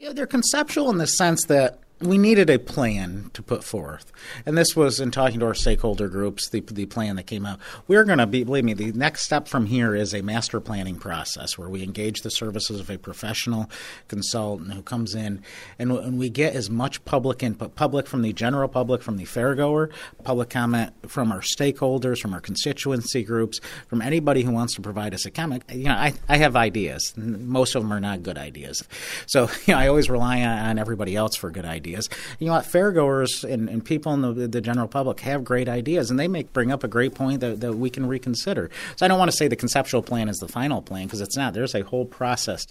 They're conceptual in the sense that we needed a plan to put forth. And this was in talking to our stakeholder groups, the plan that came out. We're going to be, believe me, the next step from here is a master planning process where we engage the services of a professional consultant who comes in and we get as much public input, public from the general public, from the fairgoer, public comment from our stakeholders, from our constituency groups, from anybody who wants to provide us a comment. I have ideas. Most of them are not good ideas. So I always rely on everybody else for good ideas. You know what? Fairgoers and people in the general public have great ideas, and they may bring up a great point that we can reconsider. So I don't want to say the conceptual plan is the final plan because it's not. There's a whole process.